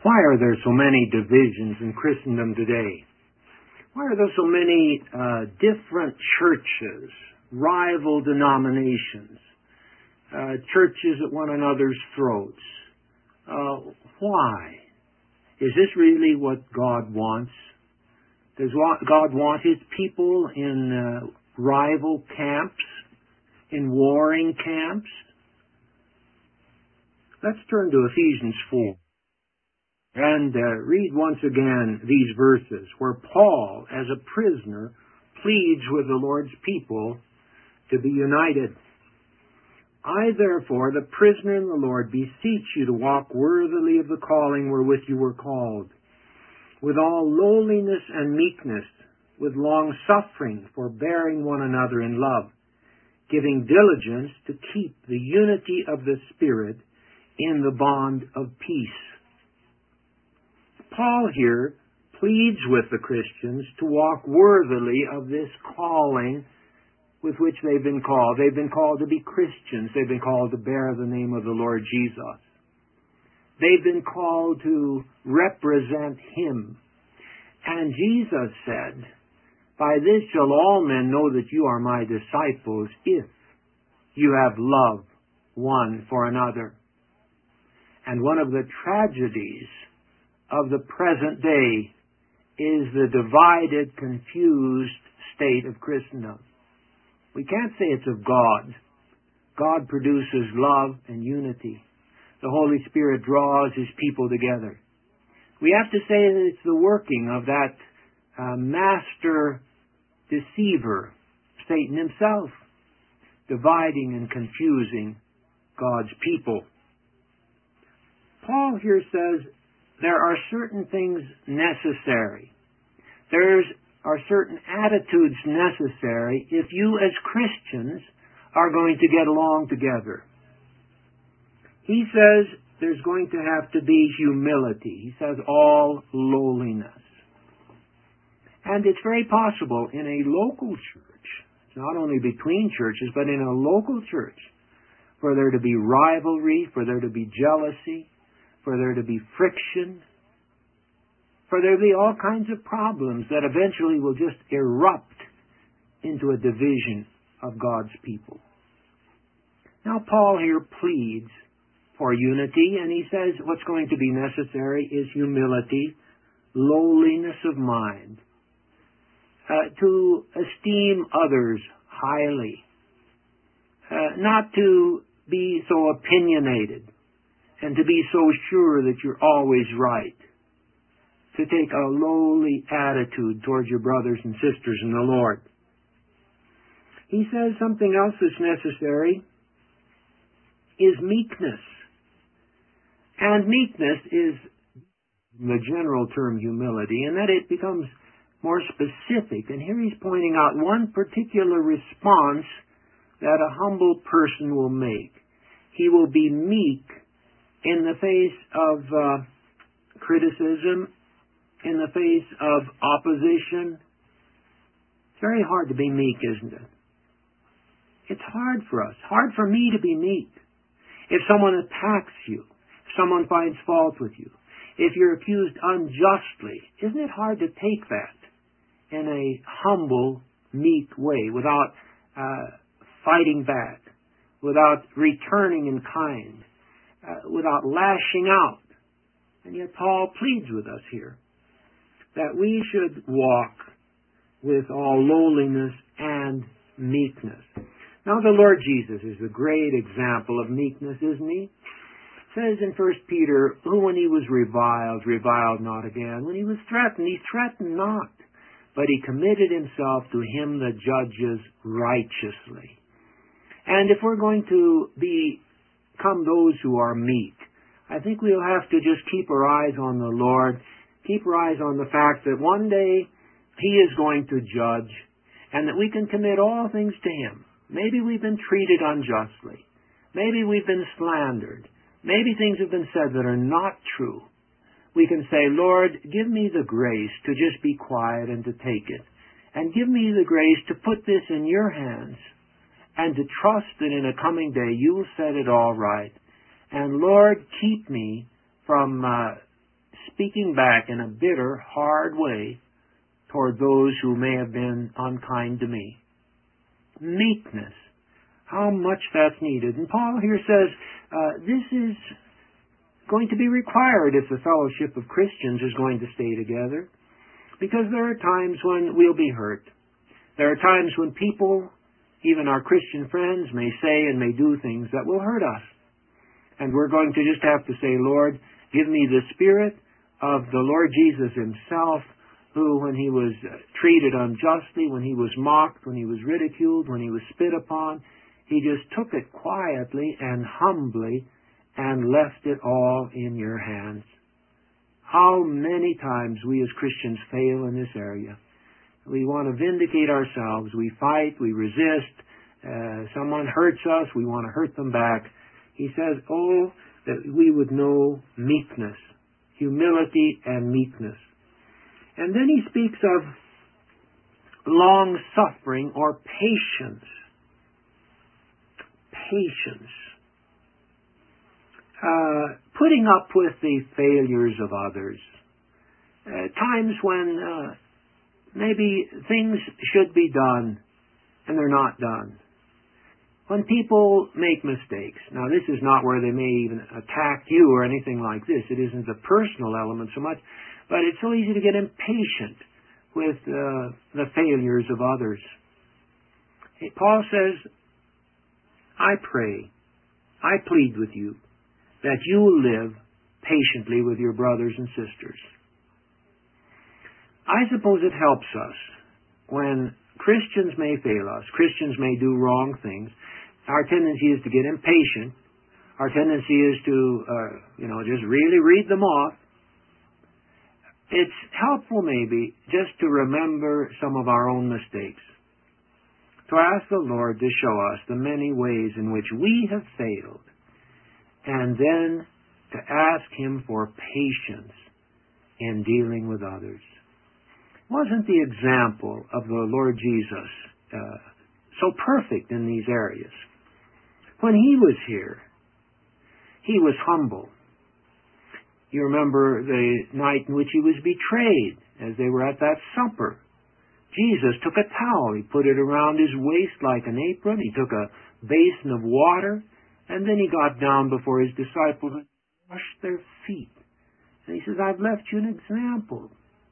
Why are there so many divisions in Christendom today? Why are there so many different churches, rival denominations, churches at one another's throats? Why? Is this really what God wants? Does God want His people in rival camps, in warring camps? Let's turn to Ephesians 4 and read once again these verses where Paul, as a prisoner, pleads with the Lord's people to be united. I, therefore, the prisoner in the Lord, beseech you to walk worthily of the calling wherewith you were called, with all lowliness and meekness, with long-suffering, forbearing one another in love, giving diligence to keep the unity of the Spirit in the bond of peace. Paul here pleads with the Christians to walk worthily of this calling with which they've been called. They've been called to be Christians. They've been called to bear the name of the Lord Jesus. They've been called to represent Him. And Jesus said, by this shall all men know that you are my disciples, if you have love one for another. And one of the tragedies of the present day is the divided, confused state of Christendom. We can't say it's of God. God produces love and unity. The Holy Spirit draws His people together. We have to say that it's the working of that master deceiver, Satan himself, dividing and confusing God's people. Paul here says there are certain things necessary. There are certain attitudes necessary if you as Christians are going to get along together. He says there's going to have to be humility. He says all lowliness. And it's very possible in a local church, not only between churches, but in a local church, for there to be rivalry, for there to be jealousy, for there to be friction, for there to be all kinds of problems that eventually will just erupt into a division of God's people. Now Paul here pleads for unity, and he says what's going to be necessary is humility, lowliness of mind, to esteem others highly, not to be so opinionated, and to be so sure that you're always right, to take a lowly attitude towards your brothers and sisters in the Lord. He says something else that's necessary is meekness. And meekness is the general term humility, and that it becomes more specific. And here he's pointing out one particular response that a humble person will make. He will be meek in the face of criticism, in the face of opposition. It's very hard to be meek, isn't it? It's hard for us, hard for me to be meek. If someone attacks you, if someone finds fault with you, if you're accused unjustly, isn't it hard to take that in a humble, meek way, without fighting back, without returning in kind, without lashing out? And yet Paul pleads with us here that we should walk with all lowliness and meekness. Now the Lord Jesus is a great example of meekness, isn't He? It says in 1 Peter, who when He was reviled, reviled not again. When He was threatened, He threatened not, but He committed Himself to Him that judges righteously. And if we're going to become those who are meek, I think we'll have to just keep our eyes on the Lord, keep our eyes on the fact that one day He is going to judge, and that we can commit all things to Him. Maybe we've been treated unjustly. Maybe we've been slandered. Maybe things have been said that are not true. We can say, Lord, give me the grace to just be quiet and to take it. And give me the grace to put this in your hands and to trust that in a coming day you will set it all right. And Lord, keep me from speaking back in a bitter, hard way toward those who may have been unkind to me. Meekness. How much that's needed. And Paul here says this is going to be required if the fellowship of Christians is going to stay together. Because there are times when we'll be hurt. There are times when people, even our Christian friends, may say and may do things that will hurt us. And we're going to just have to say, Lord, give me the spirit of the Lord Jesus himself, who, when he was treated unjustly, when he was mocked, when he was ridiculed, when he was spit upon, he just took it quietly and humbly and left it all in your hands. How many times we as Christians fail in this area. We want to vindicate ourselves. We fight. We resist. Someone hurts us. We want to hurt them back. He says, oh, that we would know meekness, humility and meekness. And then he speaks of long-suffering or patience. Patience. Putting up with the failures of others. Times when maybe things should be done and they're not done. When people make mistakes. Now, this is not where they may even attack you or anything like this. It isn't the personal element so much. But it's so easy to get impatient with the failures of others. Paul says, I pray, I plead with you, that you will live patiently with your brothers and sisters. I suppose it helps us when Christians may fail us, Christians may do wrong things. Our tendency is to get impatient. Our tendency is to, just really read them off. It's helpful maybe just to remember some of our own mistakes. To ask the Lord to show us the many ways in which we have failed. And then to ask Him for patience in dealing with others. Wasn't the example of the Lord Jesus so perfect in these areas? When He was here, He was humble. You remember the night in which He was betrayed, as they were at that supper. Jesus took a towel, He put it around His waist like an apron, He took a basin of water, and then He got down before His disciples and washed their feet. And He says, I've left you an example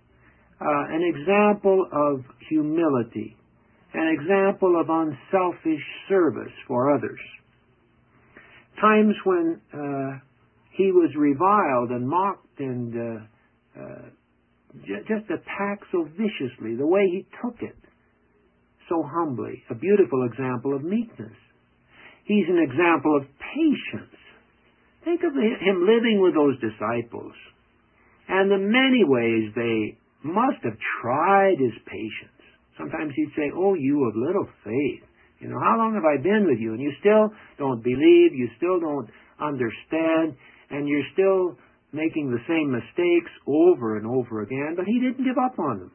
of humility, an example of unselfish service for others. Times when He was reviled and mocked and just attacked so viciously, the way He took it so humbly, a beautiful example of meekness. He's an example of patience. Think of Him living with those disciples and the many ways they must have tried His patience. Sometimes He'd say, oh, you of little faith. How long have I been with you? And you still don't believe, you still don't understand, and you're still making the same mistakes over and over again. But He didn't give up on them.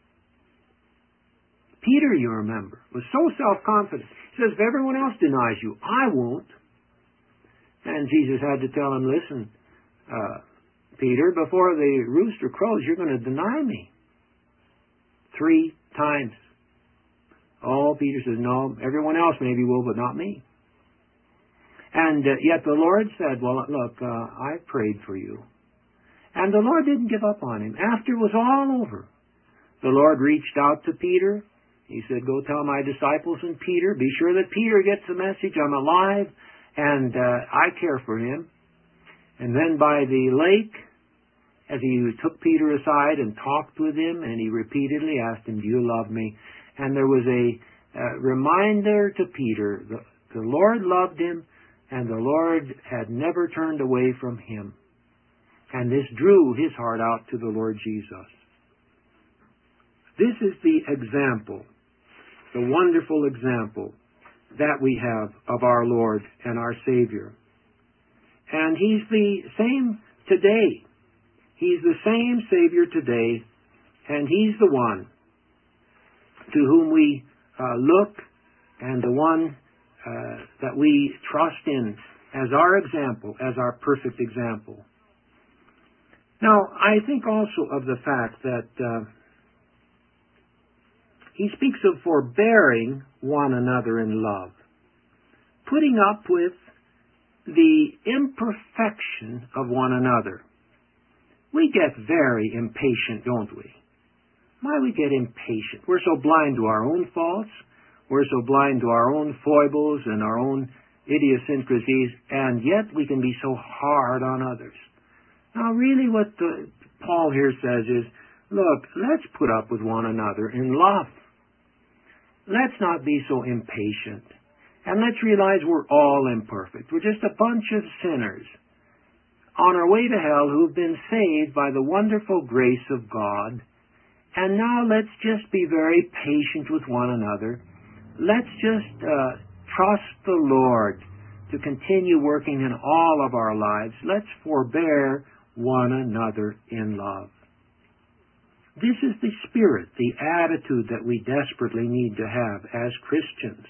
Peter, you remember, was so self-confident. He says, if everyone else denies you, I won't. And Jesus had to tell him, listen, Peter, before the rooster crows, you're going to deny me 3 times. Oh, Peter says, no, everyone else maybe will, but not me. And yet the Lord said, well, look, I prayed for you. And the Lord didn't give up on him. After it was all over, the Lord reached out to Peter. He said, go tell my disciples and Peter, be sure that Peter gets the message, I'm alive, and I care for him. And then by the lake, as he took Peter aside and talked with him, and he repeatedly asked him, do you love me? And there was a reminder to Peter, the Lord loved him, and the Lord had never turned away from him. And this drew his heart out to the Lord Jesus. This is the example, the wonderful example that we have of our Lord and our Savior. And He's the same today. He's the same Savior today, and He's the one to whom we look and the one that we trust in as our example, as our perfect example. Now, I think also of the fact that he speaks of forbearing one another in love, putting up with the imperfection of one another. We get very impatient, don't we? Why we get impatient? We're so blind to our own faults. We're so blind to our own foibles and our own idiosyncrasies, and yet we can be so hard on others. Now, really what Paul here says is, look, let's put up with one another in love. Let's not be so impatient. And let's realize we're all imperfect. We're just a bunch of sinners on our way to hell who've been saved by the wonderful grace of God. And now let's just be very patient with one another. Let's just trust the Lord to continue working in all of our lives. Let's forbear one another in love. This is the spirit, the attitude that we desperately need to have as Christians.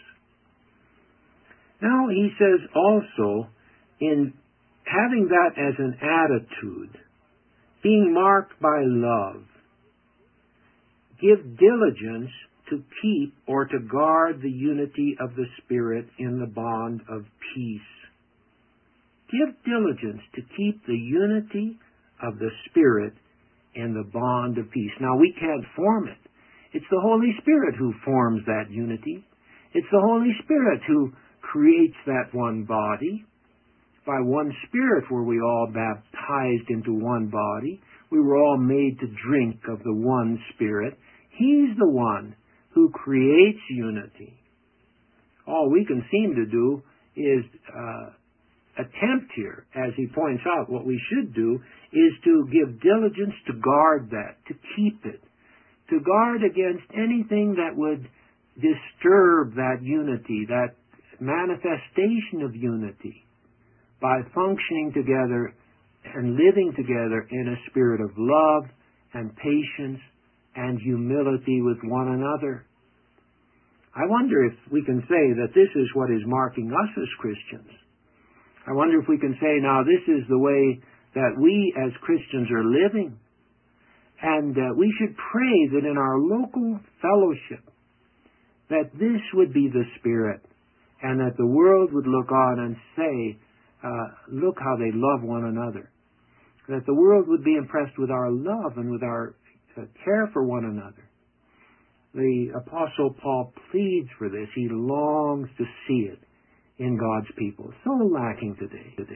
Now he says also, in having that as an attitude, being marked by love, give diligence to keep or to guard the unity of the Spirit in the bond of peace. Give diligence to keep the unity of the Spirit in the bond of peace. Now, we can't form it. It's the Holy Spirit who forms that unity. It's the Holy Spirit who creates that one body. By one Spirit were we all baptized into one body. We were all made to drink of the one Spirit. He's the one who creates unity. All we can seem to do is attempt here, as he points out, what we should do is to give diligence to guard that, to keep it, to guard against anything that would disturb that unity, that manifestation of unity, by functioning together and living together in a spirit of love and patience and humility with one another. I wonder if we can say that this is what is marking us as Christians. I wonder if we can say, now, this is the way that we as Christians are living. And we should pray that in our local fellowship, that this would be the Spirit, and that the world would look on and say, look how they love one another. That the world would be impressed with our love and with our care for one another. The Apostle Paul pleads for this. He longs to see it in God's people. So lacking today.